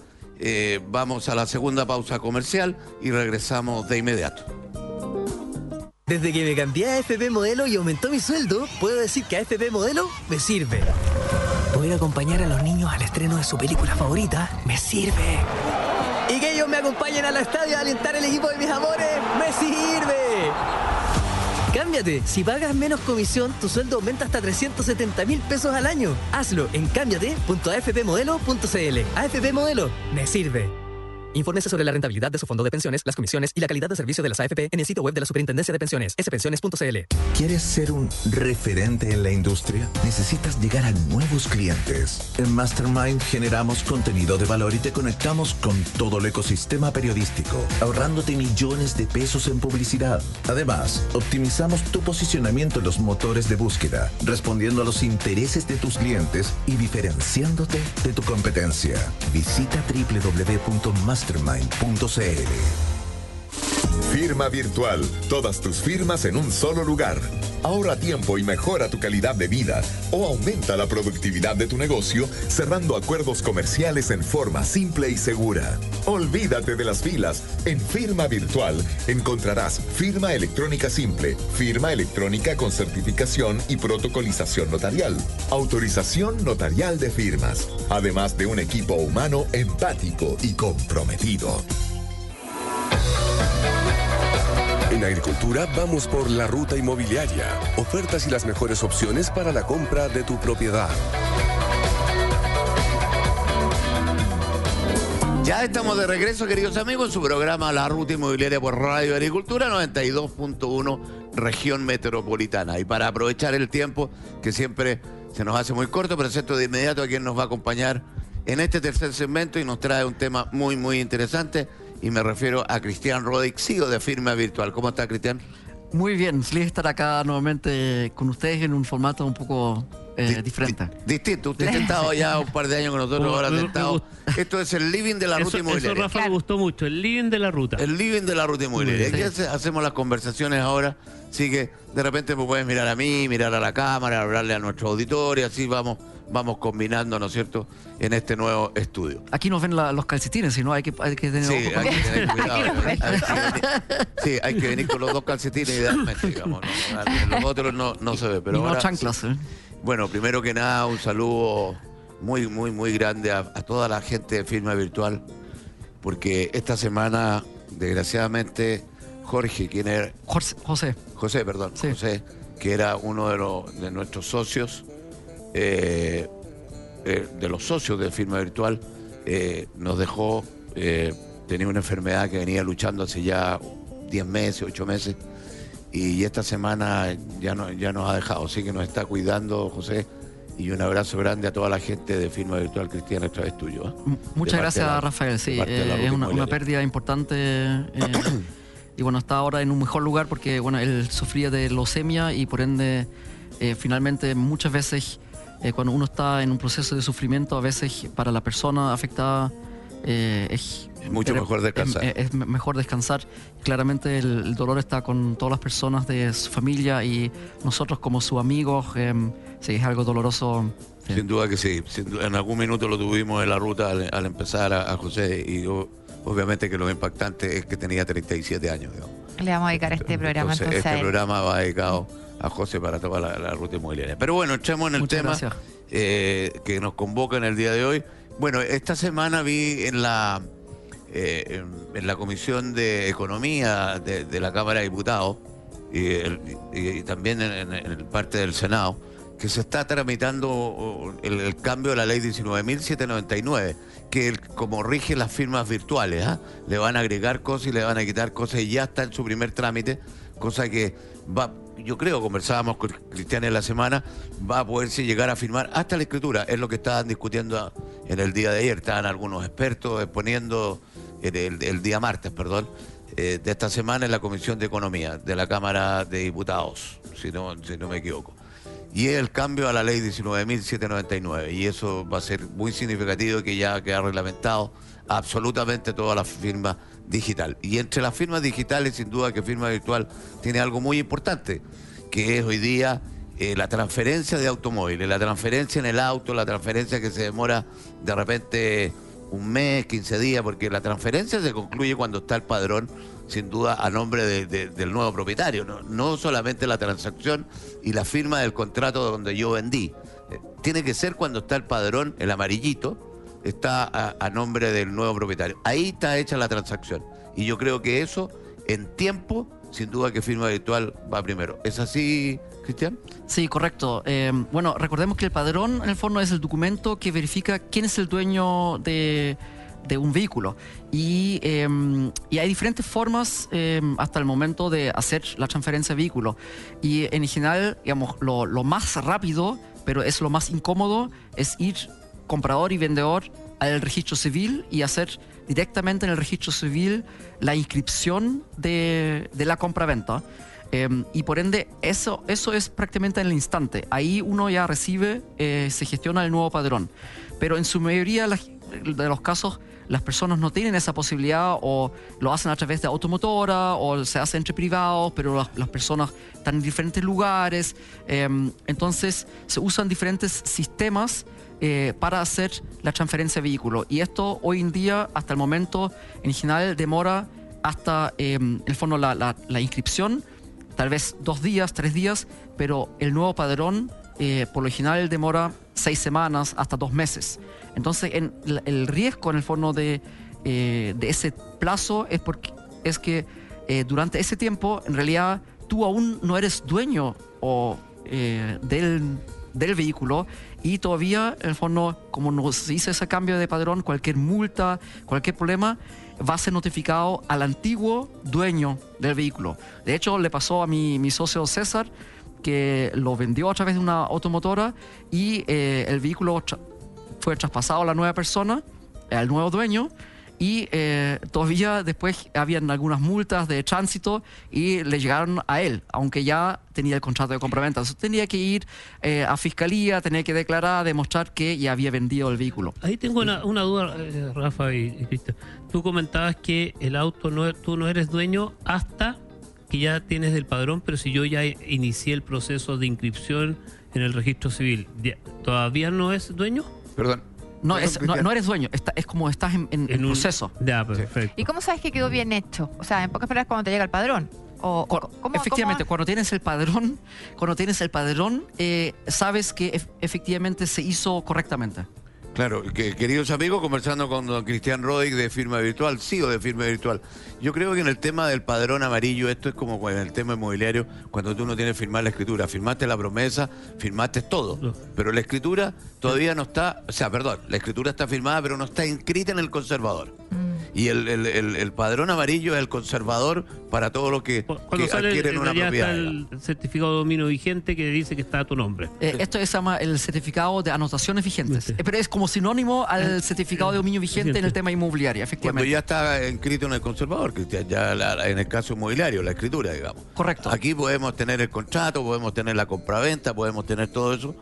vamos a la segunda pausa comercial y regresamos de inmediato. Desde que me cambié a AFP Modelo y aumentó mi sueldo, puedo decir que AFP Modelo me sirve. Poder acompañar a los niños al estreno de su película favorita me sirve. Y que ellos me acompañen al estadio a alentar el equipo de mis amores, ¡me sirve! Cámbiate. Si pagas menos comisión, tu sueldo aumenta hasta 370.000 pesos al año. Hazlo en cámbiate.afpmodelo.cl. AFP Modelo, me sirve. Infórmese sobre la rentabilidad de su fondo de pensiones, las comisiones y la calidad de servicio de las AFP en el sitio web de la Superintendencia de Pensiones, spensiones.cl. ¿Quieres ser un referente en la industria? Necesitas llegar a nuevos clientes. En Mastermind generamos contenido de valor y te conectamos con todo el ecosistema periodístico, ahorrándote millones de pesos en publicidad. Además, optimizamos tu posicionamiento en los motores de búsqueda, respondiendo a los intereses de tus clientes y diferenciándote de tu competencia. Visita www.mastermind.cl. Firma Virtual. Todas tus firmas en un solo lugar. Ahorra tiempo y mejora tu calidad de vida o aumenta la productividad de tu negocio cerrando acuerdos comerciales en forma simple y segura. Olvídate de las filas. En Firma Virtual encontrarás firma electrónica simple, firma electrónica con certificación y protocolización notarial, autorización notarial de firmas, además de un equipo humano empático y comprometido. En Agricultura vamos por la ruta inmobiliaria. Ofertas y las mejores opciones para la compra de tu propiedad. Ya estamos de regreso, queridos amigos, en su programa La Ruta Inmobiliaria por Radio Agricultura 92.1 Región Metropolitana. Y para aprovechar el tiempo, que siempre se nos hace muy corto, presento de inmediato a quien nos va a acompañar en este tercer segmento y nos trae un tema muy, muy interesante. Y me refiero a Cristian Roddick, CEO de Firma Virtual. ¿Cómo está, Cristian? Muy bien, feliz de estar acá nuevamente con ustedes en un formato un poco diferente. Distinto. Usted ha estado ya un par de años con nosotros, ahora ha estado. Esto es el living de la ruta inmobiliaria. Eso, Rafa, me gustó mucho, el living de la ruta. El living de la ruta inmobiliaria. Aquí hacemos las conversaciones ahora, así que de repente me puedes mirar a mí, mirar a la cámara, hablarle a nuestro auditorio, así vamos combinando, ¿no es cierto?, en este nuevo estudio. Aquí nos ven los calcetines, si no hay que tener Sí, ojo con hay que eso. tener cuidado. Sí, hay que venir con los dos calcetines idealmente, digamos. Los otros no se ve, pero Y no ahora chanclas. sí. Bueno, primero que nada, un saludo muy, muy, muy grande a toda la gente de Firma Virtual, porque esta semana, desgraciadamente, Jorge, quien era... José, José, que era uno de nuestros socios, de los socios de Firma Virtual, nos dejó. Tenía una enfermedad que venía luchando hace ya 10 meses, 8 meses, y esta semana ya nos ha dejado, así que nos está cuidando José, y un abrazo grande a toda la gente de Firma Virtual. Cristian, esta vez tuyo, ¿eh? Muchas gracias, Rafael. Sí, es una pérdida importante. Y bueno, está ahora en un mejor lugar porque bueno, él sufría de leucemia y por ende finalmente muchas veces cuando uno está en un proceso de sufrimiento, a veces para la persona afectada es mucho mejor descansar. Es mejor descansar. Claramente el dolor está con todas las personas de su familia y nosotros como sus amigos, sí, es algo doloroso. Sin duda que sí. En algún minuto lo tuvimos en la ruta al empezar a José, y obviamente que lo impactante es que tenía 37 años. Digamos. Le vamos a dedicar este programa entonces este a él. programa va dedicado a José para toda la ruta inmobiliaria. Pero bueno, entremos en el tema que nos convoca en el día de hoy. Bueno, esta semana vi en la Comisión de Economía de la Cámara de Diputados y también en parte del Senado que se está tramitando el cambio de la ley 19.799, que como rige las firmas virtuales, le van a agregar cosas y le van a quitar cosas, y ya está en su primer trámite, cosa que va, yo creo, conversábamos con Cristian en la semana, va a poderse llegar a firmar hasta la escritura. Es lo que estaban discutiendo en el día de ayer, estaban algunos expertos exponiendo el día martes, de esta semana en la Comisión de Economía de la Cámara de Diputados, si no me equivoco. Y es el cambio a la ley 19.799, y eso va a ser muy significativo, que ya queda reglamentado absolutamente todas las firmas digital. Y entre las firmas digitales, sin duda que Firma Virtual tiene algo muy importante, que es hoy día la transferencia de automóviles, la transferencia en el auto, la transferencia que se demora de repente un mes, 15 días, porque la transferencia se concluye cuando está el padrón, sin duda, a nombre del nuevo propietario, no solamente la transacción y la firma del contrato donde yo vendí. Tiene que ser cuando está el padrón, el amarillito, está a nombre del nuevo propietario. Ahí está hecha la transacción. Y yo creo que eso, en tiempo, sin duda que Firma Virtual va primero. ¿Es así, Cristian? Sí, correcto. Bueno, recordemos que el padrón, en el fondo, es el documento que verifica quién es el dueño de de un vehículo. Y hay diferentes formas hasta el momento de hacer la transferencia de vehículo. Y en general, digamos, lo más rápido, pero es lo más incómodo, es ir comprador y vendedor al registro civil y hacer directamente en el registro civil la inscripción de la compra-venta. Y por ende, eso es prácticamente en el instante. Ahí uno ya recibe, se gestiona el nuevo padrón. Pero en su mayoría de los casos, las personas no tienen esa posibilidad o lo hacen a través de automotora o se hace entre privados, pero las personas están en diferentes lugares. Entonces, se usan diferentes sistemas para hacer la transferencia de vehículo. Y esto hoy en día, hasta el momento, en general demora hasta, en el fondo, la inscripción, tal vez 2 días, 3 días, pero el nuevo padrón, por lo general, demora 6 semanas hasta 2 meses. Entonces, el riesgo, en el fondo, de ese plazo es que durante ese tiempo, en realidad, tú aún no eres dueño del vehículo y todavía, en el fondo, como no se hizo ese cambio de padrón, cualquier multa, cualquier problema, va a ser notificado al antiguo dueño del vehículo. De hecho, le pasó a mi socio César, que lo vendió a través de una automotora y el vehículo fue traspasado a la nueva persona, al nuevo dueño, y todavía después habían algunas multas de tránsito y le llegaron a él, aunque ya tenía el contrato de compraventa. Entonces tenía que ir a fiscalía, tenía que declarar, demostrar que ya había vendido el vehículo. Ahí tengo una duda, Rafa y Cristian. Tú comentabas que el auto, tú no eres dueño hasta que ya tienes el padrón, pero si yo ya inicié el proceso de inscripción en el registro civil, ¿todavía no es dueño? Perdón. No eres dueño, es como estás en proceso. Ya, perfecto. ¿Y cómo sabes que quedó bien hecho? O sea, en pocas palabras, cuando te llega el padrón. Efectivamente, cuando tienes el padrón, sabes que efectivamente se hizo correctamente. Claro, queridos amigos, conversando con don Cristian Rodig de Firma Virtual, CEO de Firma Virtual. Yo creo que en el tema del padrón amarillo, esto es como en el tema inmobiliario, cuando tú no tienes que firmar la escritura. Firmaste la promesa, firmaste todo, pero la escritura todavía no está, la escritura está firmada, pero no está inscrita en el conservador. Y el padrón amarillo es el conservador para todo lo que adquieren una propiedad. Está el certificado de dominio vigente que dice que está a tu nombre. Esto se llama el certificado de anotaciones vigentes, pero es como sinónimo al certificado de dominio vigente en el tema inmobiliario, efectivamente. Cuando ya está inscrito en el conservador, Cristian, ya en el caso inmobiliario, la escritura, digamos. Correcto. Aquí podemos tener el contrato, podemos tener la compraventa, podemos tener todo eso.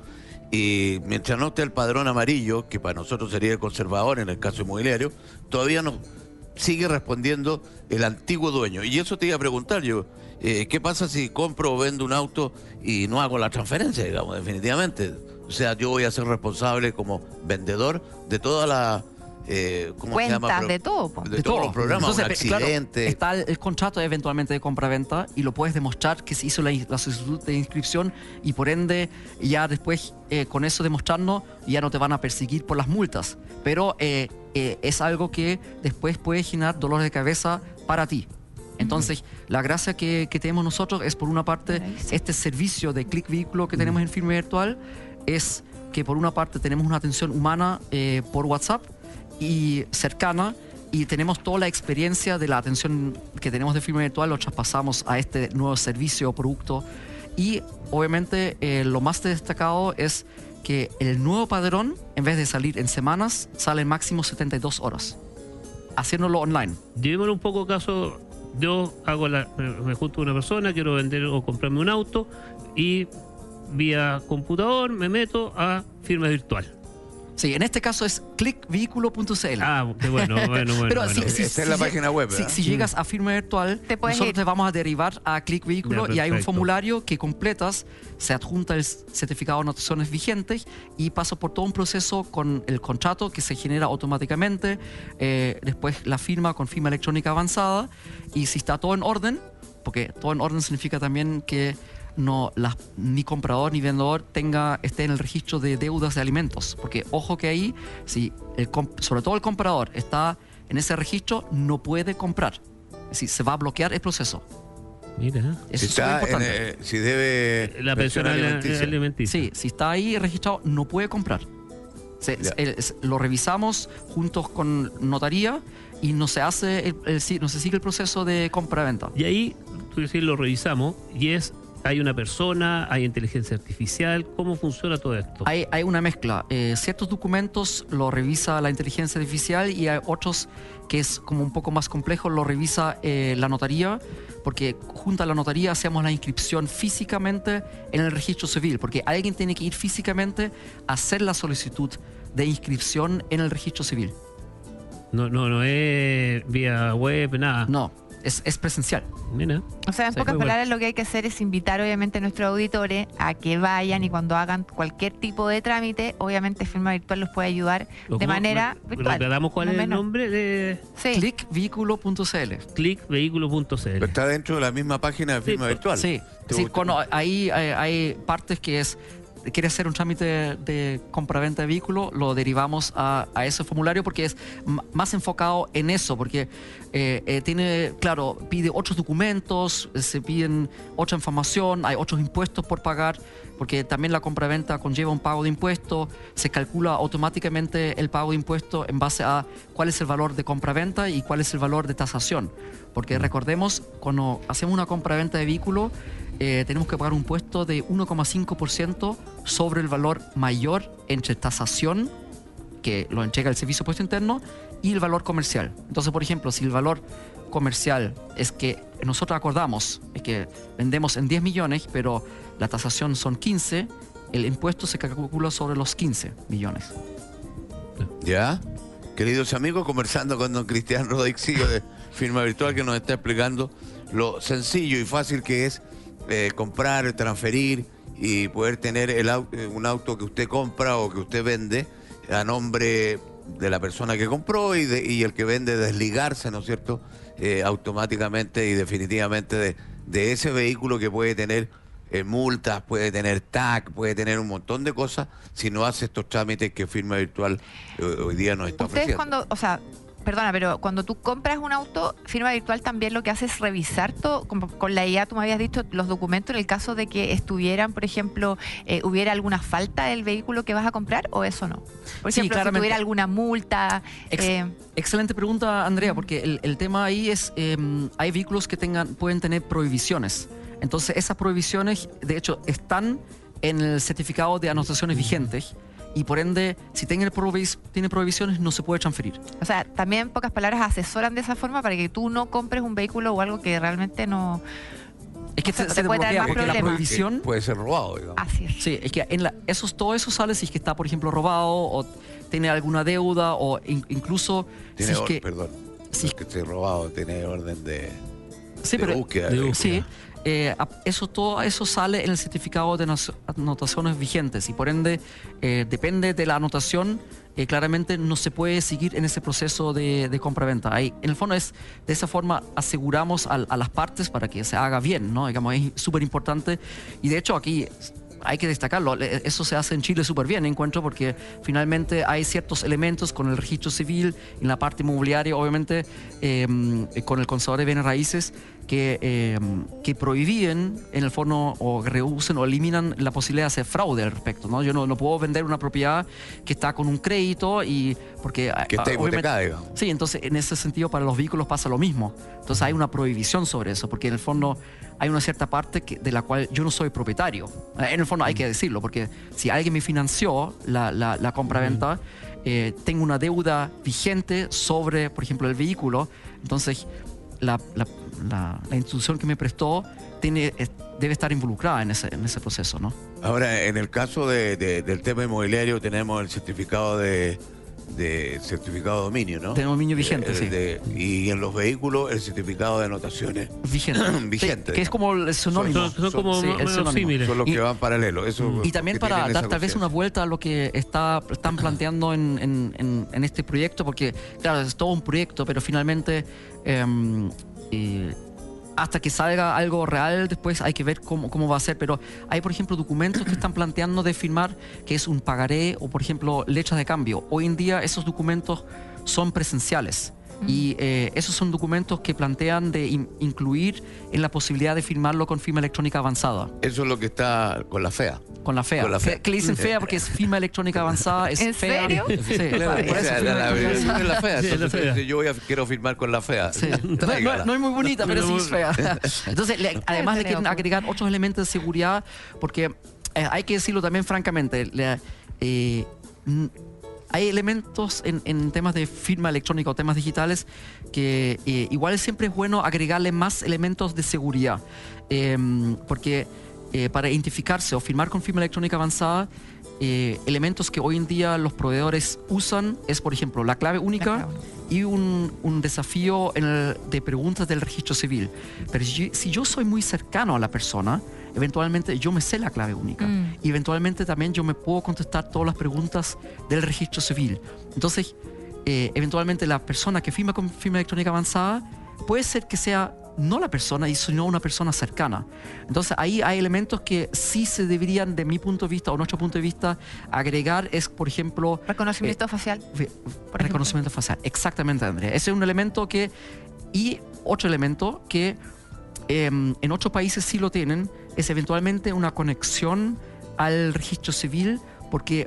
Y mientras no esté el padrón amarillo, que para nosotros sería el conservador en el caso inmobiliario, todavía no sigue respondiendo el antiguo dueño. Y eso te iba a preguntar yo, ¿qué pasa si compro o vendo un auto y no hago la transferencia, digamos, definitivamente? O sea, yo voy a ser responsable como vendedor de toda la... ¿cómo se llama? De todo. De todos los programas, un accidente. Claro, está el contrato eventualmente de compra-venta y lo puedes demostrar que se hizo la solicitud de inscripción y por ende ya después con eso demostrando ya no te van a perseguir por las multas. Pero es algo que después puede generar dolor de cabeza para ti. Entonces, la gracia que tenemos nosotros es, por una parte, este servicio de Click Vehículo que tenemos en Firma Virtual, es que por una parte tenemos una atención humana por WhatsApp y cercana, y tenemos toda la experiencia de la atención que tenemos de Firma Virtual, lo traspasamos a este nuevo servicio o producto. Y obviamente lo más destacado es que el nuevo padrón, en vez de salir en semanas, sale en máximo 72 horas, haciéndolo online. Llevémoslo un poco caso, yo me junto con una persona, quiero vender o comprarme un auto y vía computador me meto a Firma Virtual. Sí, en este caso es clickvehículo.cl. Ah, qué bueno. Pero esta es la página web. Si llegas a Firma Virtual, nosotros te vamos a derivar a Click Vehículo y hay un formulario que completas, se adjunta el certificado de anotaciones vigentes y pasa por todo un proceso con el contrato que se genera automáticamente, después la firma con firma electrónica avanzada, y si está todo en orden, porque todo en orden significa también que ni comprador ni vendedor esté en el registro de deudas de alimentos, porque ojo que ahí, si sobre todo el comprador está en ese registro, no puede comprar, es decir, se va a bloquear el proceso. Mira, eso es muy importante. Si debe la pensión alimenticia. Sí, si está ahí registrado, no puede comprar. Lo revisamos juntos con notaría y no se hace no se sigue el proceso de compra-venta. Y ahí, tú decís, lo revisamos y hay una persona, hay inteligencia artificial. ¿Cómo funciona todo esto? Hay una mezcla. Ciertos documentos lo revisa la inteligencia artificial y hay otros que es como un poco más complejo, lo revisa la notaría, porque junto a la notaría hacemos la inscripción físicamente en el registro civil, porque alguien tiene que ir físicamente a hacer la solicitud de inscripción en el registro civil. No es vía web, nada. No, es presencial. Mira. O sea, en pocas palabras, lo que hay que hacer es invitar obviamente a nuestros auditores a que vayan y cuando hagan cualquier tipo de trámite, obviamente Firma Virtual los puede ayudar de manera virtual. ¿Recordamos cuál es el nombre de...? Sí. Clickvehículo.cl. Clickvehículo.cl. Está dentro de la misma página de Firma Virtual. Sí, ahí hay partes que es... quiere hacer un trámite de compra-venta de vehículo, lo derivamos a ese formulario porque es más enfocado en eso, porque pide otros documentos, se piden otra información, hay otros impuestos por pagar, porque también la compra-venta conlleva un pago de impuestos, se calcula automáticamente el pago de impuestos en base a cuál es el valor de compra-venta y cuál es el valor de tasación, porque recordemos, cuando hacemos una compra-venta de vehículo, tenemos que pagar un impuesto de 1,5% sobre el valor mayor entre tasación, que lo entrega el Servicio de Impuesto Interno, y el valor comercial. Entonces, por ejemplo, si el valor comercial es que nosotros acordamos, es que vendemos en 10 millones, pero la tasación son 15, el impuesto se calcula sobre los 15 millones. ¿Ya? Queridos amigos, conversando con don Cristian Rodexillo de Firma Virtual, que nos está explicando lo sencillo y fácil que es comprar, transferir y poder tener un auto que usted compra o que usted vende a nombre de la persona que compró y el que vende desligarse, ¿no es cierto?, automáticamente y definitivamente de ese vehículo que puede tener multas, puede tener TAC, puede tener un montón de cosas si no hace estos trámites que Firma Virtual hoy día nos está ofreciendo. Perdona, pero cuando tú compras un auto, Firma Virtual también lo que hace es revisar todo, con la IA, tú me habías dicho, los documentos en el caso de que estuvieran, por ejemplo, hubiera alguna falta del vehículo que vas a comprar, o eso no. Por ejemplo, si tuviera alguna multa. Excelente pregunta, Andrea, porque el tema ahí es, hay vehículos que pueden tener prohibiciones. Entonces, esas prohibiciones, de hecho, están en el certificado de anotaciones vigentes. Y por ende, si tiene prohibiciones, no se puede transferir. O sea, también en pocas palabras asesoran de esa forma para que tú no compres un vehículo o algo que realmente no... Es que se puede traer más problemas. La prohibición puede ser robado, digamos. Así es. Sí, es que todo eso sale si es que está, por ejemplo, robado o tiene alguna deuda o incluso... Perdón, si es que esté robado, tiene orden de búsqueda. Sí. Todo eso sale en el certificado de anotaciones vigentes y por ende depende de la anotación, claramente no se puede seguir en ese proceso de compra-venta. En el fondo de esa forma aseguramos a las partes para que se haga bien, ¿no? Digamos, es súper importante y de hecho aquí hay que destacarlo, eso se hace en Chile súper bien, encuentro, porque finalmente hay ciertos elementos con el registro civil, en la parte inmobiliaria, obviamente, con el conservador de bienes raíces, que prohíben en el fondo o rehusen o eliminan la posibilidad de hacer fraude al respecto, ¿no? Yo no puedo vender una propiedad que está con un crédito y porque que está hipotecada, digamos. Sí, entonces en ese sentido para los vehículos pasa lo mismo. Entonces hay una prohibición sobre eso, porque en el fondo hay una cierta parte de la cual yo no soy propietario. En el fondo hay que decirlo, porque si alguien me financió la compra-venta, tengo una deuda vigente sobre, por ejemplo, el vehículo, entonces la institución que me prestó debe estar involucrada en ese proceso, ¿no? Ahora, en el caso del tema inmobiliario tenemos el certificado de dominio, ¿no? De dominio vigente, sí. Y en los vehículos el certificado de anotaciones vigente. Que es como el sinónimo. Son como similares. Son los que van paralelos. Y también para dar tal vez una vuelta a lo que están planteando en este proyecto, porque claro, es todo un proyecto, pero finalmente hasta que salga algo real, después hay que ver cómo va a ser. Pero hay, por ejemplo, documentos que están planteando de firmar, que es un pagaré o, por ejemplo, letras de cambio. Hoy en día esos documentos son presenciales. Y esos son documentos que plantean de incluir en la posibilidad de firmarlo con firma electrónica avanzada. Eso es lo que está con la FEA. Con la FEA. Que le dicen FEA porque es firma electrónica avanzada. Es ¿En FEA. serio? Sí, Claro, por eso la abreviación es la FEA. Sí, Entonces, la FEA. yo quiero firmar con la FEA. Sí. Tráigala. No es muy bonita, pero sí es fea. Entonces, además le quieren agregar otros elementos de seguridad, porque hay que decirlo también francamente, hay elementos en temas de firma electrónica o temas digitales que igual siempre es bueno agregarle más elementos de seguridad, porque para identificarse o firmar con firma electrónica avanzada, elementos que hoy en día los proveedores usan es, por ejemplo, la clave única y un desafío de preguntas del registro civil. Pero si yo soy muy cercano a la persona, eventualmente yo me sé la clave única y eventualmente también yo me puedo contestar todas las preguntas del registro civil. Entonces, eventualmente la persona que firma con firma electrónica avanzada puede ser que sea no la persona, sino una persona cercana. Entonces ahí hay elementos que sí se deberían, de mi punto de vista o nuestro punto de vista, agregar. Es, por ejemplo, reconocimiento facial. Reconocimiento facial, exactamente, Andrea. Ese es un elemento que, y otro elemento que en otros países sí lo tienen, es eventualmente una conexión al registro civil, porque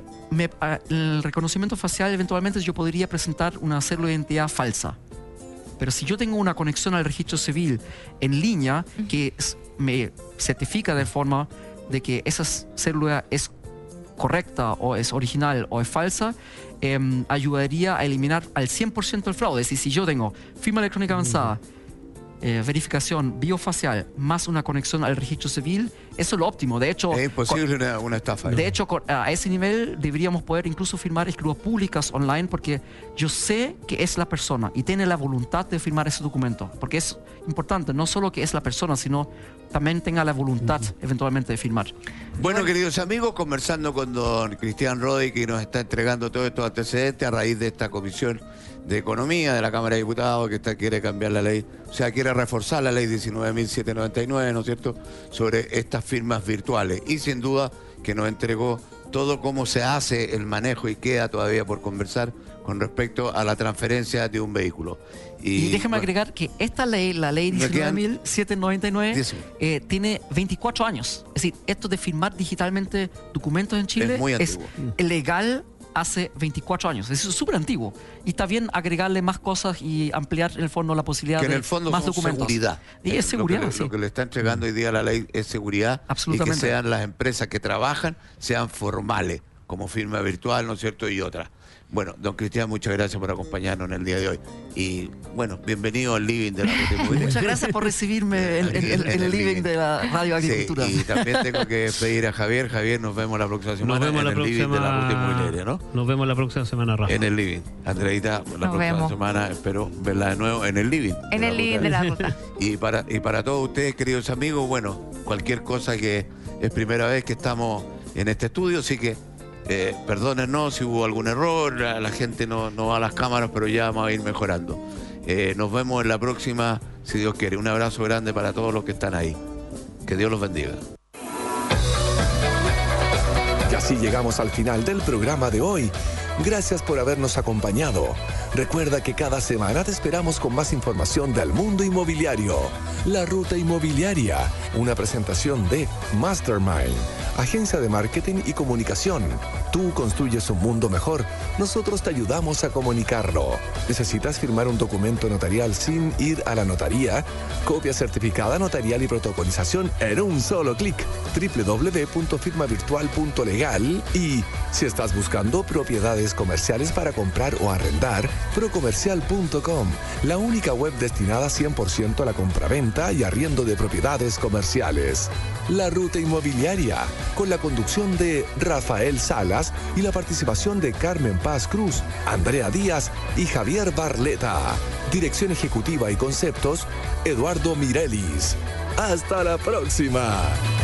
el reconocimiento facial eventualmente yo podría presentar una cédula de identidad falsa. Pero si yo tengo una conexión al registro civil en línea que me certifica de forma de que esa célula es correcta o es original o es falsa, ayudaría a eliminar al 100% el fraude. Es decir, si yo tengo firma electrónica avanzada, verificación biofacial más una conexión al registro civil, eso es lo óptimo. De hecho, es imposible una estafa. De hecho, a ese nivel deberíamos poder incluso firmar escrituras públicas online, porque yo sé que es la persona y tiene la voluntad de firmar ese documento, porque es importante no solo que es la persona, sino también tenga la voluntad eventualmente de firmar. Bueno, queridos amigos, conversando con don Cristian Rodi, que nos está entregando todos estos antecedentes a raíz de esta comisión de Economía de la Cámara de Diputados, que quiere cambiar la ley, o sea, quiere reforzar la ley 19.799, ¿no es cierto?, sobre estas firmas virtuales. Y sin duda que nos entregó todo cómo se hace el manejo, y queda todavía por conversar con respecto a la transferencia de un vehículo. Y déjame agregar que esta ley, la ley 19.799, tiene 24 años. Es decir, esto de firmar digitalmente documentos en Chile es legal hace 24 años. Eso es súper antiguo. Y está bien agregarle más cosas y ampliar en el fondo la posibilidad que en de el fondo más son documentos. Seguridad. Y es seguridad. Lo que le está entregando hoy día la ley es seguridad. Absolutamente. Y que sean las empresas que trabajan, sean formales, como firma virtual, ¿no es cierto?, y otras. Bueno, don Cristian, muchas gracias por acompañarnos en el día de hoy. Y bueno, bienvenido al living de la Ruta Inmobiliaria. Muchas gracias por recibirme en el living de la Radio Agricultura. Sí, y también tengo que pedir a Javier. Javier, nos vemos la próxima semana en el living de la Ruta Inmobiliaria, ¿no? Nos vemos la próxima semana, Rafa. En el living. Andreita, la próxima semana espero verla de nuevo en el living. En el living de la Ruta. Y para todos ustedes, queridos amigos, bueno, cualquier cosa, que es primera vez que estamos en este estudio, así que perdónennos si hubo algún error, la gente no va a las cámaras, pero ya vamos a ir mejorando. Nos vemos en la próxima, si Dios quiere. Un abrazo grande para todos los que están ahí. Que Dios los bendiga. Y así llegamos al final del programa de hoy. Gracias por habernos acompañado. Recuerda que cada semana te esperamos con más información del mundo inmobiliario. La Ruta Inmobiliaria, una presentación de Mastermind, agencia de marketing y comunicación. Tú construyes un mundo mejor, nosotros te ayudamos a comunicarlo. ¿Necesitas firmar un documento notarial sin ir a la notaría? Copia certificada notarial y protocolización en un solo clic. www.firmavirtual.legal. Y si estás buscando propiedades comerciales para comprar o arrendar, procomercial.com, la única web destinada 100% a la compraventa y arriendo de propiedades comerciales. La Ruta Inmobiliaria, con la conducción de Rafael Salas y la participación de Carmen Paz Cruz, Andrea Díaz y Javier Barleta. Dirección ejecutiva y conceptos, Eduardo Mirelis. ¡Hasta la próxima!